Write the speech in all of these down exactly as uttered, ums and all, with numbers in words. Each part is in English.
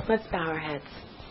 Let's bow our heads.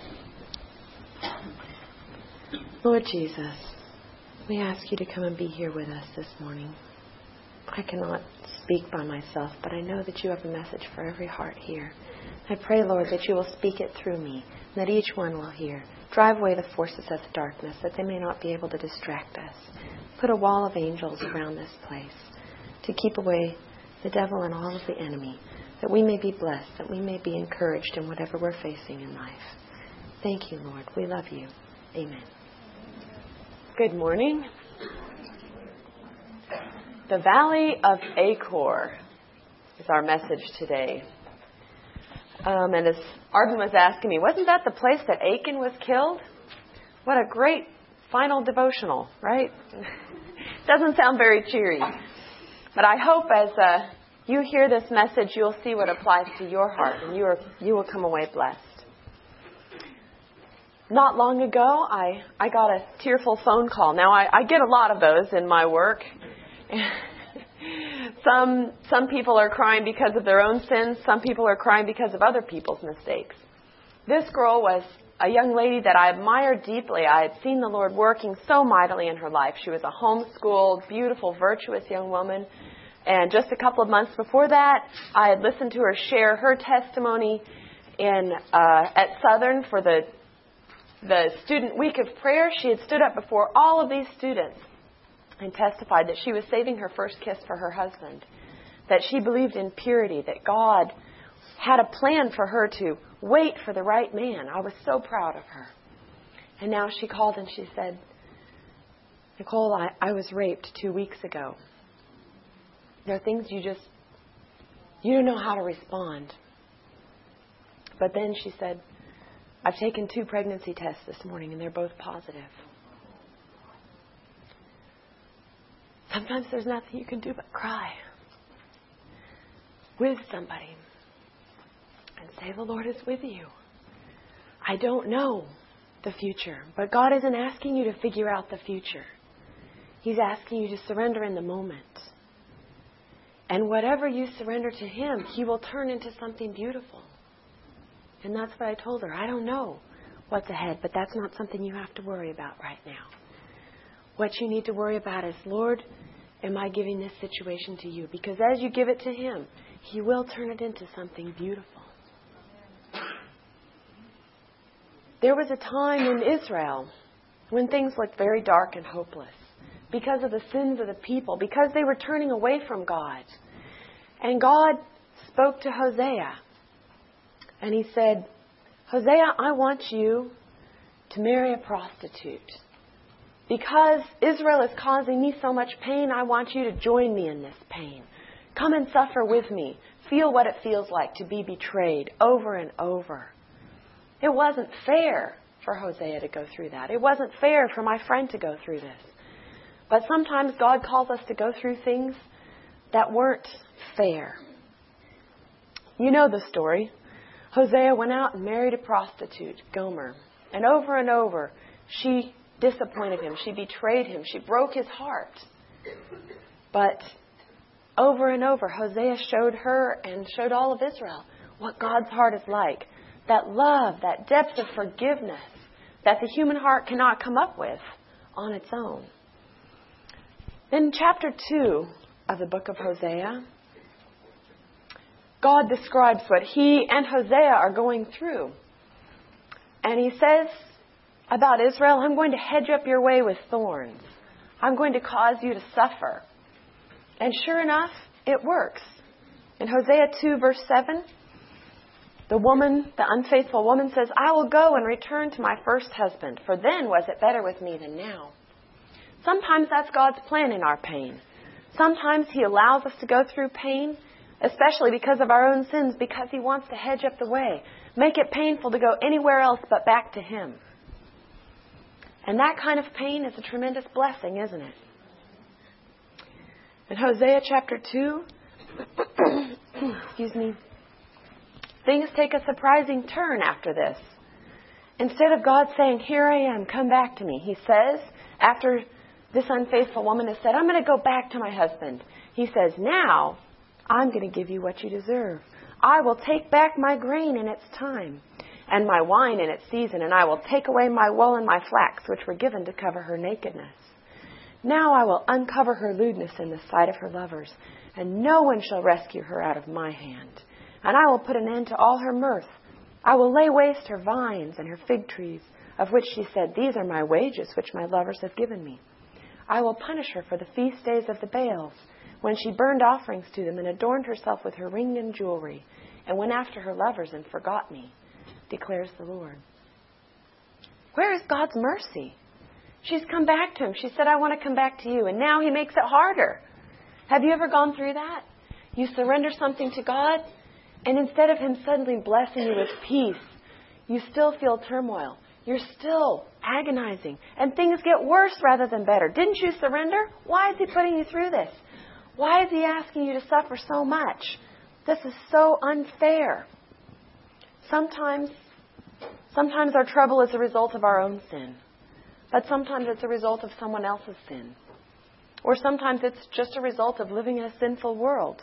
Lord Jesus, we ask you to come and be here with us this morning. I cannot speak by myself, but I know that you have a message for every heart here. I pray, Lord, that you will speak it through me, and that each one will hear. Drive away the forces of the darkness, that they may not be able to distract us. Put a wall of angels around this place to keep away the devil and all of the enemy, that we may be blessed, that we may be encouraged in whatever we're facing in life. Thank you, Lord. We love you. Amen. Good morning. The Valley of Achor is our message today. Um, and as Arden was asking me, wasn't that the place that Achan was killed? What a great final devotional, right? Doesn't sound very cheery. But I hope as uh, you hear this message, you'll see what applies to your heart, and you, are, you will come away blessed. Not long ago, I, I got a tearful phone call. Now, I, I get a lot of those in my work. some some people are crying because of their own sins. Some people are crying because of other people's mistakes. This girl was a young lady that I admired deeply. I had seen the Lord working so mightily in her life. She was a homeschooled, beautiful, virtuous young woman. And just a couple of months before that, I had listened to her share her testimony in uh, at Southern for the the student week of prayer. She had stood up before all of these students and testified that she was saving her first kiss for her husband, that she believed in purity, that God had a plan for her to wait for the right man. I was so proud of her. And now she called and she said, Nicole, I, I was raped two weeks ago. There are things you just, you don't know how to respond. But then she said, I've taken two pregnancy tests this morning and they're both positive. Sometimes there's nothing you can do but cry with somebody and say, the Lord is with you. I don't know the future, but God isn't asking you to figure out the future. He's asking you to surrender in the moment. And whatever you surrender to Him, He will turn into something beautiful. And that's what I told her. I don't know what's ahead, but that's not something you have to worry about right now. What you need to worry about is, Lord, am I giving this situation to you? Because as you give it to Him, He will turn it into something beautiful. There was a time in Israel when things looked very dark and hopeless because of the sins of the people, because they were turning away from God. And God spoke to Hosea. And He said, Hosea, I want you to marry a prostitute. Because Israel is causing me so much pain, I want you to join me in this pain. Come and suffer with me. Feel what it feels like to be betrayed over and over. It wasn't fair for Hosea to go through that. It wasn't fair for my friend to go through this. But sometimes God calls us to go through things that weren't fair. You know the story. Hosea went out and married a prostitute, Gomer. And over and over, she disappointed him. She betrayed him. She broke his heart. But over and over, Hosea showed her and showed all of Israel what God's heart is like. That love, that depth of forgiveness that the human heart cannot come up with on its own. In chapter two of the book of Hosea, God describes what he and Hosea are going through. And He says about Israel, I'm going to hedge up your way with thorns. I'm going to cause you to suffer. And sure enough, it works. In Hosea two, verse seven, the woman, the unfaithful woman says, I will go and return to my first husband, for then was it better with me than now. Sometimes that's God's plan in our pain. Sometimes He allows us to go through pain, especially because of our own sins, because He wants to hedge up the way, make it painful to go anywhere else but back to Him. And that kind of pain is a tremendous blessing, isn't it? In Hosea chapter two, excuse me, things take a surprising turn after this. Instead of God saying, here I am, come back to me, He says, after this unfaithful woman has said, I'm going to go back to my husband. He says, now I'm going to give you what you deserve. I will take back my grain in its time. and my wine in its season, and I will take away my wool and my flax, which were given to cover her nakedness. Now I will uncover her lewdness in the sight of her lovers, and no one shall rescue her out of my hand. And I will put an end to all her mirth. I will lay waste her vines and her fig trees, of which she said, these are my wages, which my lovers have given me. I will punish her for the feast days of the Baals, when she burned offerings to them and adorned herself with her ring and jewelry, and went after her lovers and forgot me, declares the Lord. Where is God's mercy? She's come back to him. She said, I want to come back to you. And now he makes it harder. Have you ever gone through that? You surrender something to God, and instead of him suddenly blessing you with peace, you still feel turmoil. You're still agonizing. And things get worse rather than better. Didn't you surrender? Why is he putting you through this? Why is he asking you to suffer so much? This is so unfair. Sometimes, sometimes our trouble is a result of our own sin. But sometimes it's a result of someone else's sin. Or sometimes it's just a result of living in a sinful world.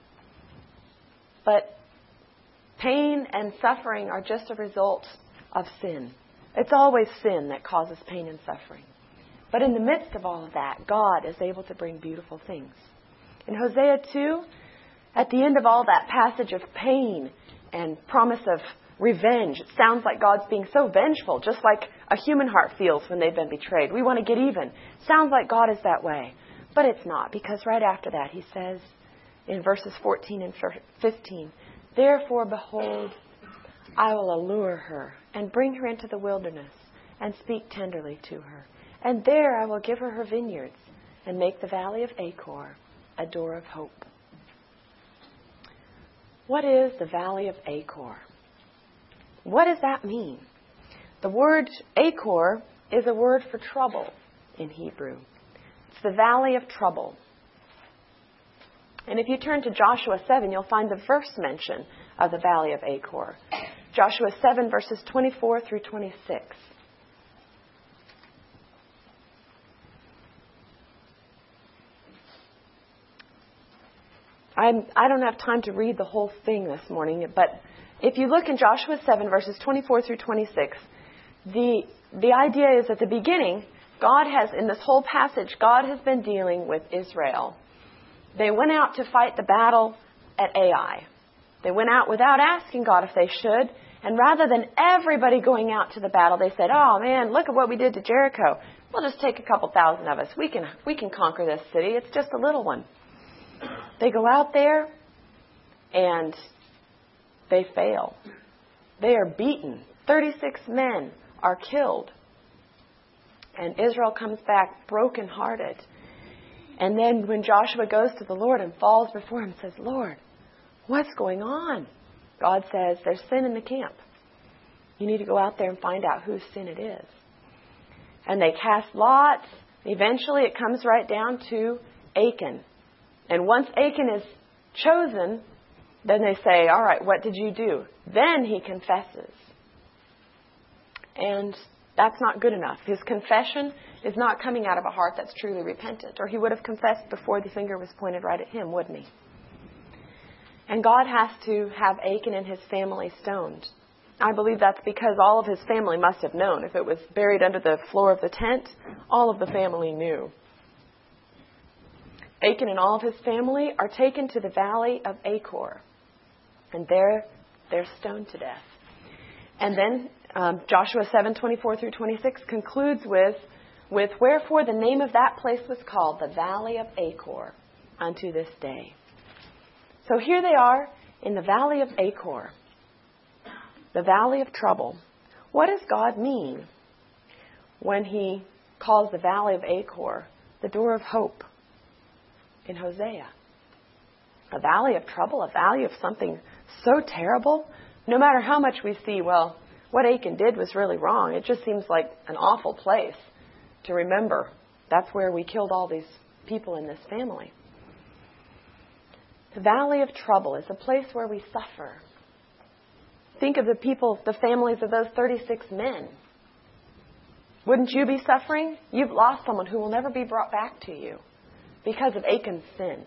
But pain and suffering are just a result of sin. It's always sin that causes pain and suffering. But in the midst of all of that, God is able to bring beautiful things. In Hosea two, at the end of all that passage of pain and promise of revenge, it sounds like God's being so vengeful, just like a human heart feels when they've been betrayed. We want to get even. Sounds like God is that way. But it's not, because right after that he says in verses fourteen and fifteen, therefore, behold, I will allure her and bring her into the wilderness and speak tenderly to her. And there I will give her her vineyards and make the valley of Achor a door of hope. What is the valley of Achor? What does that mean? The word Achor is a word for trouble in Hebrew. It's the valley of trouble. And if you turn to Joshua seven, you'll find the first mention of the valley of Achor. Joshua seven, verses twenty-four through twenty-six. I'm, I don't have time to read the whole thing this morning, but if you look in Joshua seven, verses twenty-four through twenty-six, the, the idea is at the beginning, God has, in this whole passage, God has been dealing with Israel. They went out to fight the battle at Ai. They went out without asking God if they should, and rather than everybody going out to the battle, they said, oh man, look at what we did to Jericho. We'll just take a couple thousand of us. We can, we can conquer this city. It's just a little one. They go out there, and they fail. They are beaten. thirty-six men are killed. And Israel comes back brokenhearted. And then when Joshua goes to the Lord and falls before him and says, Lord, what's going on? God says, there's sin in the camp. You need to go out there and find out whose sin it is. And they cast lots. Eventually it comes right down to Achan. And once Achan is chosen, then they say, all right, what did you do? Then he confesses. And that's not good enough. His confession is not coming out of a heart that's truly repentant. Or he would have confessed before the finger was pointed right at him, wouldn't he? And God has to have Achan and his family stoned. I believe that's because all of his family must have known. If it was buried under the floor of the tent, all of the family knew. Achan and all of his family are taken to the valley of Achor. And there they're stoned to death. And then um, Joshua seven, twenty-four through twenty-six concludes with, with, wherefore the name of that place was called the Valley of Achor unto this day. So here they are in the Valley of Achor, the Valley of Trouble. What does God mean when he calls the Valley of Achor the door of hope in Hosea? A valley of trouble, a valley of something so terrible. No matter how much we see, well, what Achan did was really wrong. It just seems like an awful place to remember. That's where we killed all these people in this family. The valley of trouble is a place where we suffer. Think of the people, the families of those thirty-six men. Wouldn't you be suffering? You've lost someone who will never be brought back to you because of Achan's sin.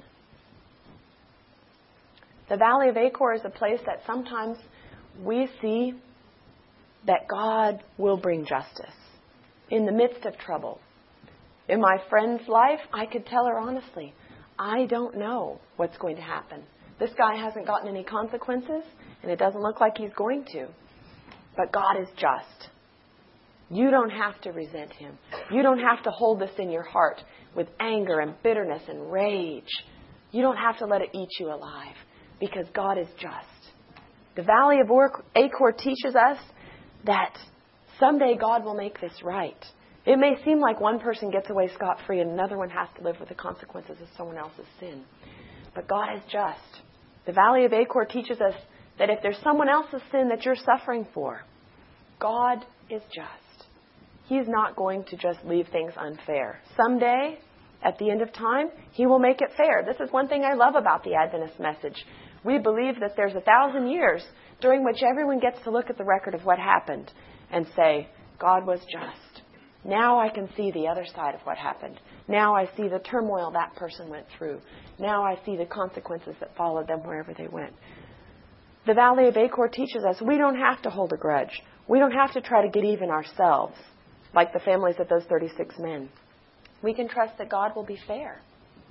The Valley of Achor is a place that sometimes we see that God will bring justice in the midst of trouble. In my friend's life, I could tell her honestly, I don't know what's going to happen. This guy hasn't gotten any consequences, and it doesn't look like he's going to. But God is just. You don't have to resent him. You don't have to hold this in your heart with anger and bitterness and rage. You don't have to let it eat you alive, because God is just. The Valley of Achor teaches us that someday God will make this right. It may seem like one person gets away scot-free and another one has to live with the consequences of someone else's sin. But God is just. The Valley of Achor teaches us that if there's someone else's sin that you're suffering for, God is just. He's not going to just leave things unfair. Someday, at the end of time, He will make it fair. This is one thing I love about the Adventist message. We believe that there's a thousand years during which everyone gets to look at the record of what happened and say, God was just. Now I can see the other side of what happened. Now I see the turmoil that person went through. Now I see the consequences that followed them wherever they went. The Valley of Achor teaches us we don't have to hold a grudge. We don't have to try to get even ourselves, like the families of those thirty-six men. We can trust that God will be fair.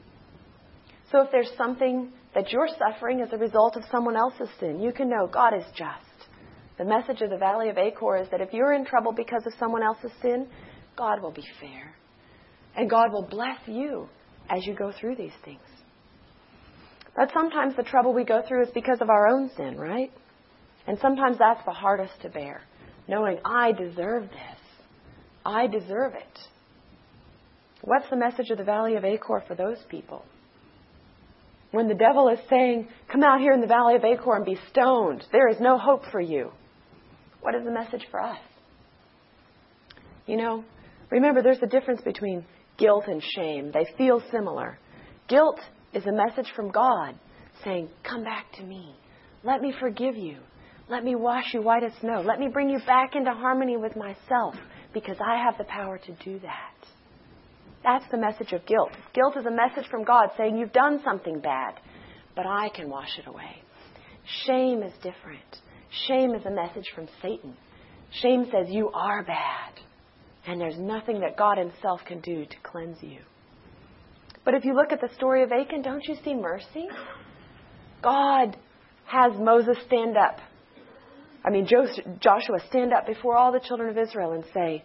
So if there's something that you're suffering as a result of someone else's sin, you can know God is just. The message of the Valley of Achor is that if you're in trouble because of someone else's sin, God will be fair. And God will bless you as you go through these things. But sometimes the trouble we go through is because of our own sin, right? And sometimes that's the hardest to bear. Knowing I deserve this. I deserve it. What's the message of the Valley of Achor for those people? When the devil is saying, come out here in the Valley of Achor and be stoned. There is no hope for you. What is the message for us? You know, remember there's a difference between guilt and shame. They feel similar. Guilt is a message from God saying, come back to me. Let me forgive you. Let me wash you white as snow. Let me bring you back into harmony with myself, because I have the power to do that. That's the message of guilt. Guilt is a message from God saying you've done something bad, but I can wash it away. Shame is different. Shame is a message from Satan. Shame says you are bad, and there's nothing that God Himself can do to cleanse you. But if you look at the story of Achan, don't you see mercy? God has Moses stand up. I mean, Joshua stand up before all the children of Israel and say,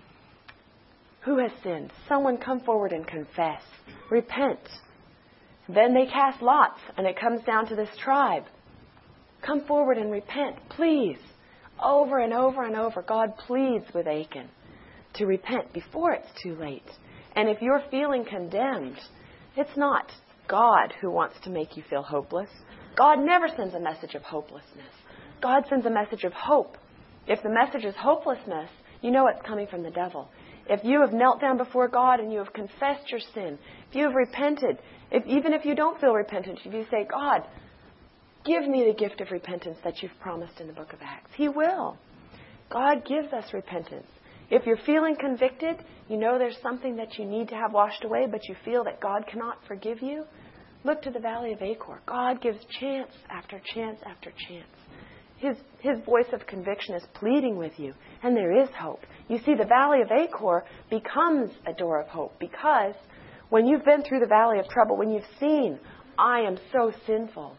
who has sinned? Someone come forward and confess. Repent. Then they cast lots, and it comes down to this tribe. Come forward and repent, please. Over and over and over, God pleads with Achan to repent before it's too late. And if you're feeling condemned, it's not God who wants to make you feel hopeless. God never sends a message of hopelessness. God sends a message of hope. If the message is hopelessness, you know it's coming from the devil. If you have knelt down before God and you have confessed your sin, if you have repented, if even if you don't feel repentant, if you say, God, give me the gift of repentance that you've promised in the book of Acts, He will. God gives us repentance. If you're feeling convicted, you know there's something that you need to have washed away, but you feel that God cannot forgive you, look to the Valley of Achor. God gives chance after chance after chance. His, his voice of conviction is pleading with you, and there is hope. You see, the Valley of Achor becomes a door of hope, because when you've been through the valley of trouble, when you've seen, I am so sinful,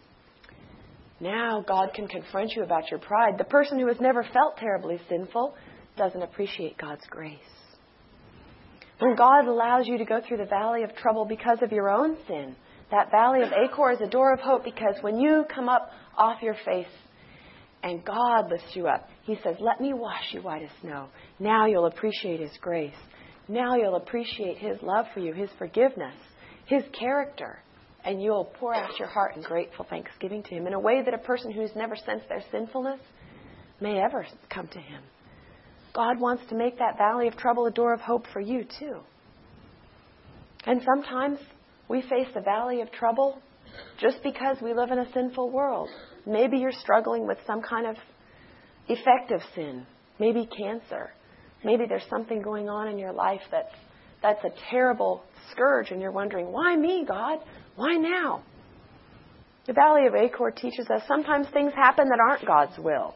now God can confront you about your pride. The person who has never felt terribly sinful doesn't appreciate God's grace. When God allows you to go through the valley of trouble because of your own sin, that Valley of Achor is a door of hope, because when you come up off your face and God lifts you up, He says, let me wash you white as snow. Now you'll appreciate His grace. Now you'll appreciate His love for you, His forgiveness, His character. And you'll pour out your heart in grateful thanksgiving to Him in a way that a person who's never sensed their sinfulness may ever come to Him. God wants to make that valley of trouble a door of hope for you too. And sometimes we face the valley of trouble just because we live in a sinful world. Maybe you're struggling with some kind of effect of sin. Maybe cancer. Maybe there's something going on in your life that's, that's a terrible scourge, and you're wondering, why me, God? Why now? The Valley of Achor teaches us sometimes things happen that aren't God's will.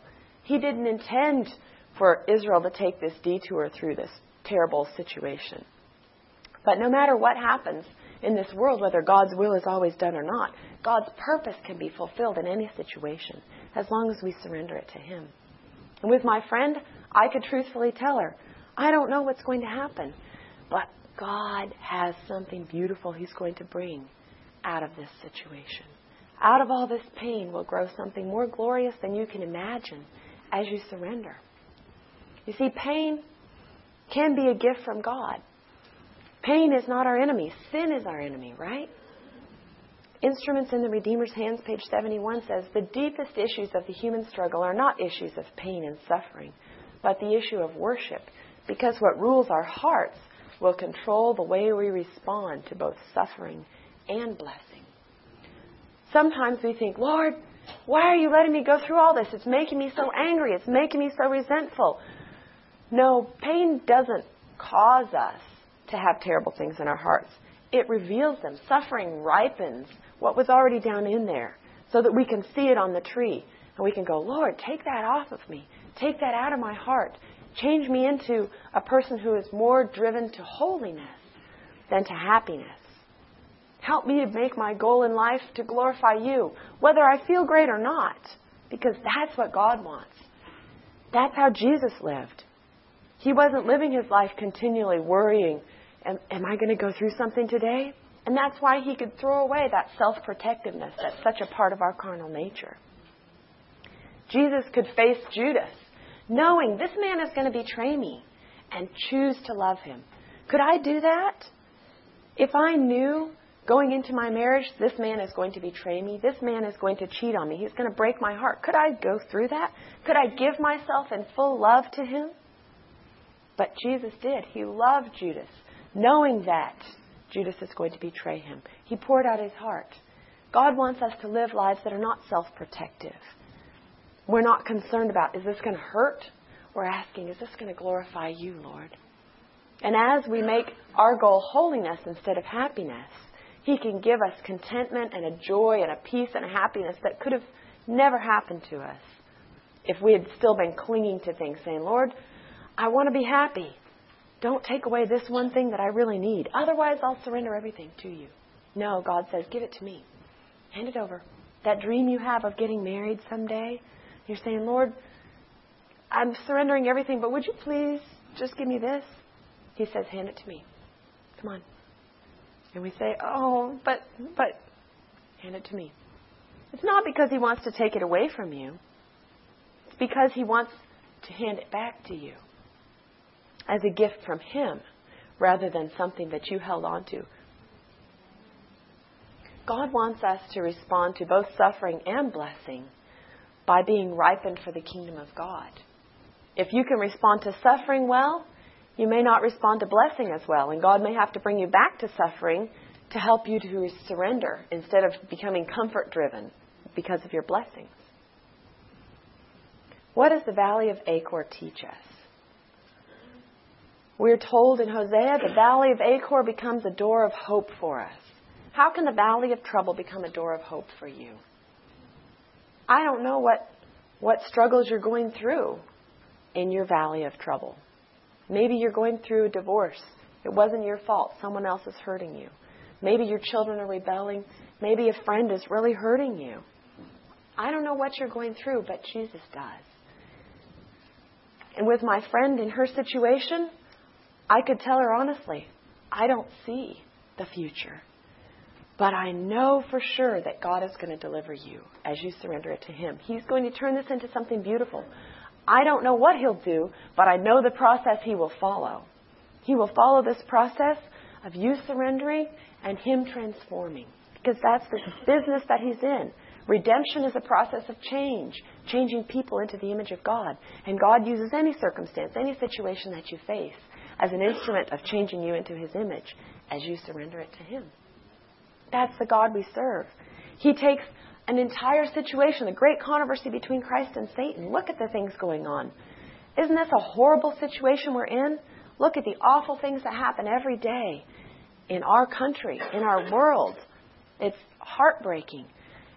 He didn't intend for Israel to take this detour through this terrible situation. But no matter what happens in this world, whether God's will is always done or not, God's purpose can be fulfilled in any situation as long as we surrender it to Him. And with my friend, I could truthfully tell her, I don't know what's going to happen, but God has something beautiful He's going to bring out of this situation. Out of all this pain will grow something more glorious than you can imagine as you surrender. You see, pain can be a gift from God. Pain is not our enemy. Sin is our enemy, right? Instruments in the Redeemer's Hands, page seventy-one, says, the deepest issues of the human struggle are not issues of pain and suffering, but the issue of worship, because what rules our hearts will control the way we respond to both suffering and blessing. Sometimes we think, Lord, why are you letting me go through all this? It's making me so angry. It's making me so resentful. No, pain doesn't cause us to have terrible things in our hearts. It reveals them. Suffering ripens what was already down in there so that we can see it on the tree. And we can go, Lord, take that off of me. Take that out of my heart. Change me into a person who is more driven to holiness than to happiness. Help me to make my goal in life to glorify you, whether I feel great or not, because that's what God wants. That's how Jesus lived. He wasn't living His life continually worrying, am, am I going to go through something today? And that's why He could throw away that self-protectiveness that's such a part of our carnal nature. Jesus could face Judas, knowing this man is going to betray me, and choose to love him. Could I do that? If I knew going into my marriage, this man is going to betray me, this man is going to cheat on me, he's going to break my heart, could I go through that? Could I give myself in full love to him? But Jesus did. He loved Judas, knowing that Judas is going to betray him. He poured out his heart. God wants us to live lives that are not self-protective. We're not concerned about, is this going to hurt? We're asking, is this going to glorify you, Lord? And as we make our goal holiness instead of happiness, He can give us contentment and a joy and a peace and a happiness that could have never happened to us if we had still been clinging to things, saying, Lord, I want to be happy. Don't take away this one thing that I really need. Otherwise, I'll surrender everything to you. No, God says, give it to me. Hand it over. That dream you have of getting married someday, you're saying, Lord, I'm surrendering everything, but would you please just give me this? He says, hand it to me. Come on. And we say, oh, but, but, hand it to me. It's not because He wants to take it away from you. It's because He wants to hand it back to you as a gift from Him rather than something that you held on to. God wants us to respond to both suffering and blessing by being ripened for the kingdom of God. If you can respond to suffering well, you may not respond to blessing as well, and God may have to bring you back to suffering to help you to surrender instead of becoming comfort-driven because of your blessings. What does the Valley of Achor teach us? We're told in Hosea, the Valley of Achor becomes a door of hope for us. How can the Valley of Trouble become a door of hope for you? I don't know what, what struggles you're going through in your Valley of Trouble. Maybe you're going through a divorce. It wasn't your fault. Someone else is hurting you. Maybe your children are rebelling. Maybe a friend is really hurting you. I don't know what you're going through, but Jesus does. And with my friend in her situation, I could tell her honestly, I don't see the future. But I know for sure that God is going to deliver you as you surrender it to Him. He's going to turn this into something beautiful. I don't know what He'll do, but I know the process He will follow. He will follow this process of you surrendering and Him transforming. Because that's the business that He's in. Redemption is a process of change, changing people into the image of God. And God uses any circumstance, any situation that you face as an instrument of changing you into His image as you surrender it to Him. That's the God we serve. He takes an entire situation, the great controversy between Christ and Satan. Look at the things going on. Isn't this a horrible situation we're in? Look at the awful things that happen every day in our country, in our world. It's heartbreaking.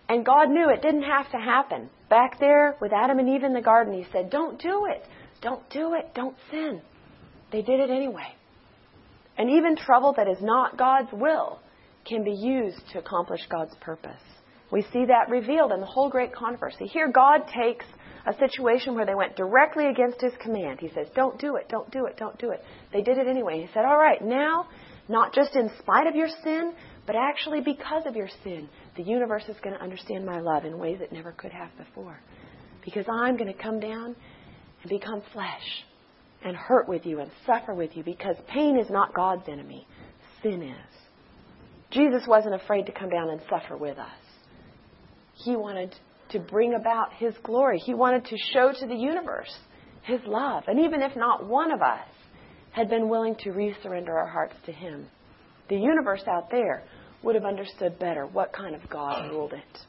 And God knew it didn't have to happen. Back there with Adam and Eve in the garden, He said, don't do it. Don't do it. Don't sin. They did it anyway. And even trouble that is not God's will can be used to accomplish God's purpose. We see that revealed in the whole great controversy. Here God takes a situation where they went directly against His command. He says, don't do it, don't do it, don't do it. They did it anyway. He said, all right, now, not just in spite of your sin, but actually because of your sin, the universe is going to understand my love in ways it never could have before. Because I'm going to come down and become flesh and hurt with you and suffer with you, because pain is not God's enemy. Sin is. Jesus wasn't afraid to come down and suffer with us. He wanted to bring about His glory. He wanted to show to the universe His love. And even if not one of us had been willing to re-surrender our hearts to Him, the universe out there would have understood better what kind of God ruled it.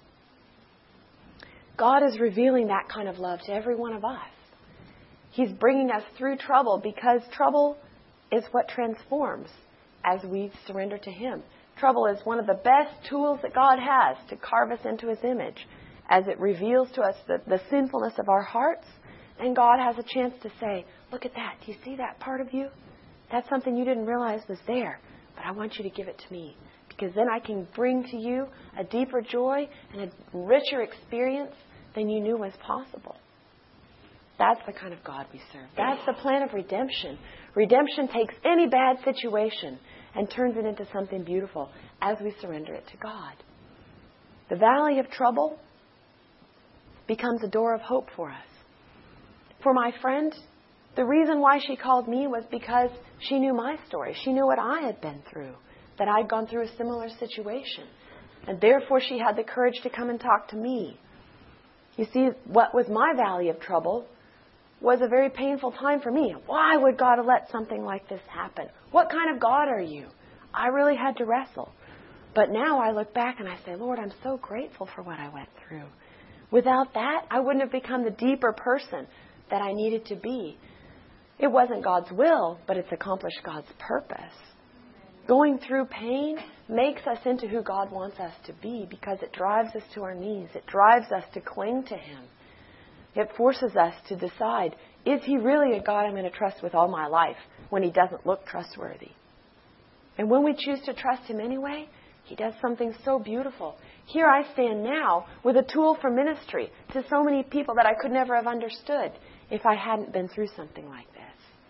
God is revealing that kind of love to every one of us. He's bringing us through trouble, because trouble is what transforms as we surrender to Him. Trouble is one of the best tools that God has to carve us into His image, as it reveals to us the, the sinfulness of our hearts. And God has a chance to say, look at that. Do you see that part of you? That's something you didn't realize was there, but I want you to give it to me, because then I can bring to you a deeper joy and a richer experience than you knew was possible. That's the kind of God we serve. That's the plan of redemption. Redemption takes any bad situation and turns it into something beautiful as we surrender it to God. The valley of trouble becomes a door of hope for us. For my friend, the reason why she called me was because she knew my story. She knew what I had been through, that I'd gone through a similar situation. And therefore she had the courage to come and talk to me. You see, what was my valley of trouble was a very painful time for me. Why would God have let something like this happen? What kind of God are you? I really had to wrestle. But now I look back and I say, Lord, I'm so grateful for what I went through. Without that, I wouldn't have become the deeper person that I needed to be. It wasn't God's will, but it's accomplished God's purpose. Going through pain makes us into who God wants us to be, because it drives us to our knees. It drives us to cling to Him. It forces us to decide, is He really a God I'm going to trust with all my life when He doesn't look trustworthy? And when we choose to trust Him anyway, He does something so beautiful. Here I stand now with a tool for ministry to so many people that I could never have understood if I hadn't been through something like this.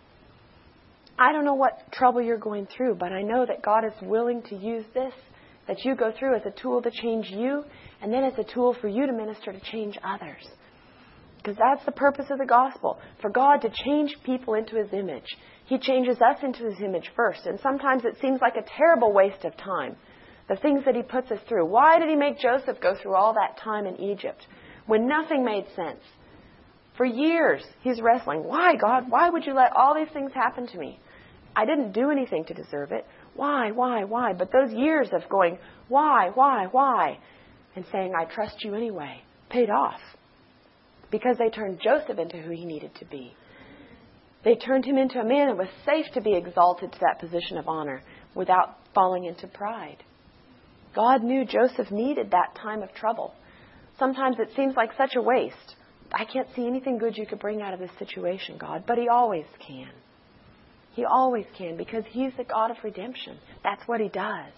I don't know what trouble you're going through, but I know that God is willing to use this that you go through as a tool to change you, and then as a tool for you to minister to change others. Because that's the purpose of the gospel, for God to change people into His image. He changes us into His image first, and sometimes it seems like a terrible waste of time, the things that He puts us through. Why did He make Joseph go through all that time in Egypt when nothing made sense? For years, he's wrestling. Why, God? Why would you let all these things happen to me? I didn't do anything to deserve it. Why, why, why? But those years of going, why, why, why? And saying, I trust you anyway, paid off. Because they turned Joseph into who he needed to be. They turned him into a man that was safe to be exalted to that position of honor without falling into pride. God knew Joseph needed that time of trouble. Sometimes it seems like such a waste. I can't see anything good you could bring out of this situation, God. But He always can. He always can, because He's the God of redemption. That's what He does.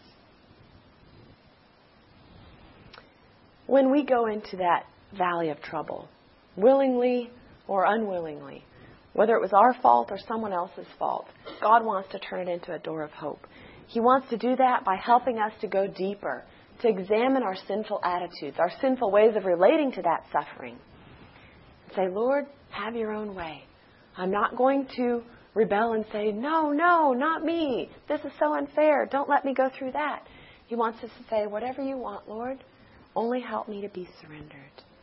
When we go into that valley of trouble, willingly or unwillingly, whether it was our fault or someone else's fault, God wants to turn it into a door of hope. He wants to do that by helping us to go deeper, to examine our sinful attitudes, our sinful ways of relating to that suffering. Say, Lord, have your own way. I'm not going to rebel and say, no, no, not me. This is so unfair. Don't let me go through that. He wants us to say, whatever you want, Lord, only help me to be surrendered.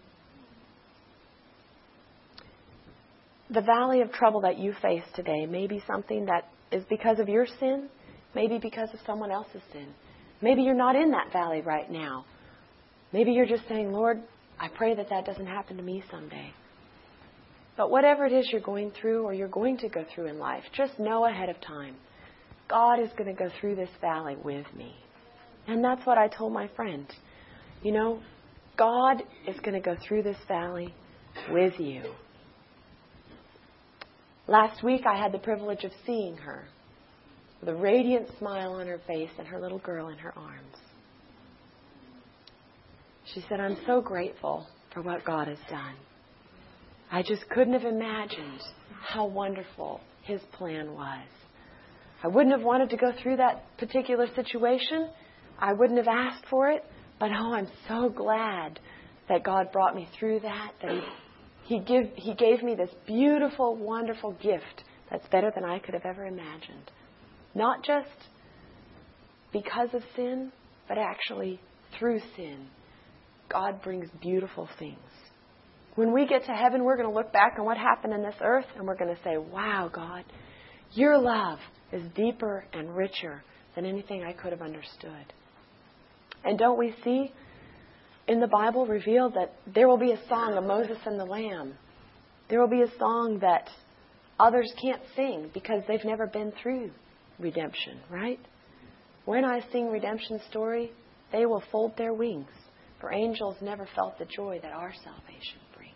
The valley of trouble that you face today may be something that is because of your sin, maybe because of someone else's sin. Maybe you're not in that valley right now. Maybe you're just saying, Lord, I pray that that doesn't happen to me someday. But whatever it is you're going through or you're going to go through in life, just know ahead of time, God is going to go through this valley with me. And that's what I told my friend. You know, God is going to go through this valley with you. Last week I had the privilege of seeing her with a radiant smile on her face and her little girl in her arms. She said, I'm so grateful for what God has done. I just couldn't have imagined how wonderful His plan was. I wouldn't have wanted to go through that particular situation. I wouldn't have asked for it. But oh, I'm so glad that God brought me through that, that He, he, give, he gave me this beautiful, wonderful gift that's better than I could have ever imagined. Not just because of sin, but actually through sin. God brings beautiful things. When we get to heaven, we're going to look back on what happened in this earth and we're going to say, wow, God, your love is deeper and richer than anything I could have understood. And don't we see in the Bible revealed that there will be a song of Moses and the Lamb. There will be a song that others can't sing because they've never been through redemption, right? When I sing redemption story, they will fold their wings, for angels never felt the joy that our salvation brings.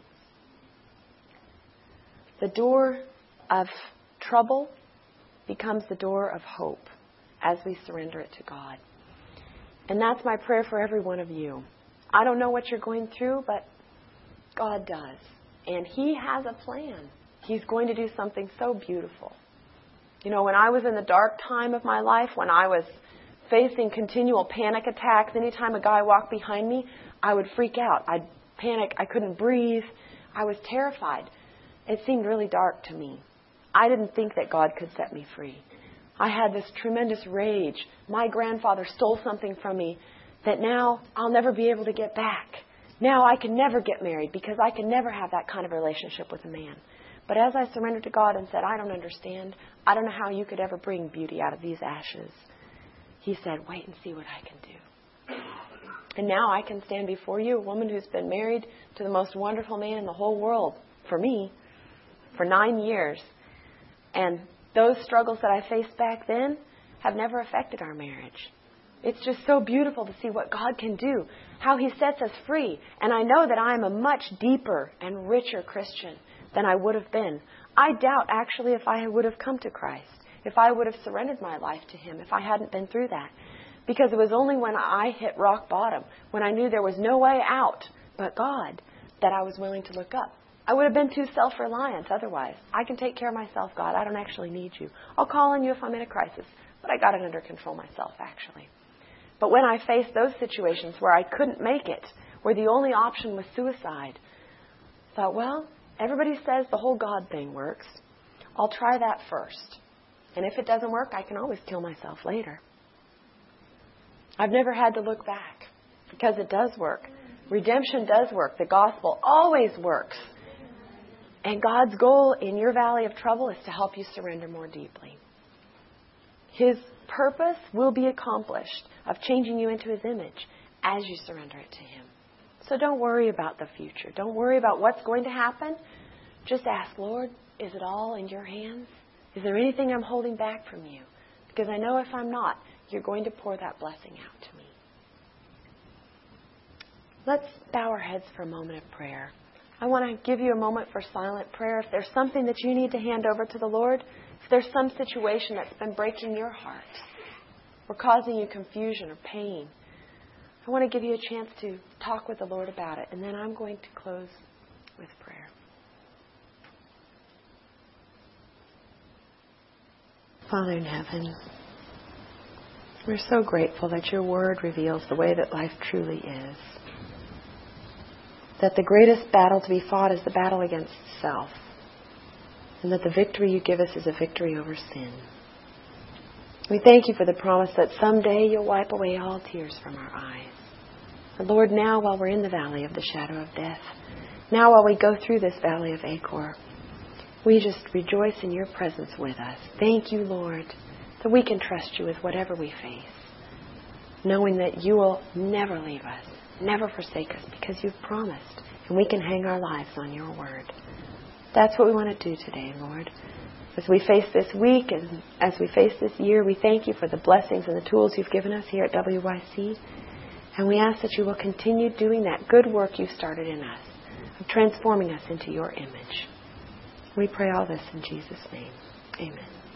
The door of trouble becomes the door of hope as we surrender it to God. And that's my prayer for every one of you. I don't know what you're going through, but God does. And He has a plan. He's going to do something so beautiful. You know, when I was in the dark time of my life, when I was facing continual panic attacks, anytime a guy walked behind me, I would freak out. I'd panic. I couldn't breathe. I was terrified. It seemed really dark to me. I didn't think that God could set me free. I had this tremendous rage. My grandfather stole something from me that now I'll never be able to get back. Now I can never get married because I can never have that kind of relationship with a man. But as I surrendered to God and said, I don't understand. I don't know how you could ever bring beauty out of these ashes. He said, wait and see what I can do. And now I can stand before you, a woman who's been married to the most wonderful man in the whole world, for me, for nine years. And those struggles that I faced back then have never affected our marriage. It's just so beautiful to see what God can do, how He sets us free. And I know that I am a much deeper and richer Christian than I would have been. I doubt actually if I would have come to Christ, if I would have surrendered my life to Him, if I hadn't been through that. Because it was only when I hit rock bottom, when I knew there was no way out but God, that I was willing to look up. I would have been too self-reliant otherwise. I can take care of myself, God. I don't actually need you. I'll call on you if I'm in a crisis. But I got it under control myself, actually. But when I faced those situations where I couldn't make it, where the only option was suicide, I thought, well, everybody says the whole God thing works. I'll try that first. And if it doesn't work, I can always kill myself later. I've never had to look back because it does work. Redemption does work. The gospel always works. And God's goal in your valley of trouble is to help you surrender more deeply. His purpose will be accomplished of changing you into His image as you surrender it to Him. So don't worry about the future. Don't worry about what's going to happen. Just ask, Lord, is it all in your hands? Is there anything I'm holding back from you? Because I know if I'm not, you're going to pour that blessing out to me. Let's bow our heads for a moment of prayer. I want to give you a moment for silent prayer. If there's something that you need to hand over to the Lord, if there's some situation that's been breaking your heart or causing you confusion or pain, I want to give you a chance to talk with the Lord about it. And then I'm going to close with prayer. Father in heaven, we're so grateful that your word reveals the way that life truly is. That the greatest battle to be fought is the battle against self. And that the victory you give us is a victory over sin. We thank you for the promise that someday you'll wipe away all tears from our eyes. And Lord, now while we're in the valley of the shadow of death, now while we go through this valley of Achor, we just rejoice in your presence with us. Thank you, Lord, that we can trust you with whatever we face, knowing that you will never leave us, never forsake us, because you've promised, and we can hang our lives on your word. That's what we want to do today, Lord. As we face this week and as we face this year, we thank you for the blessings and the tools you've given us here at W Y C. And we ask that you will continue doing that good work you've started in us, of transforming us into your image. We pray all this in Jesus' name. Amen.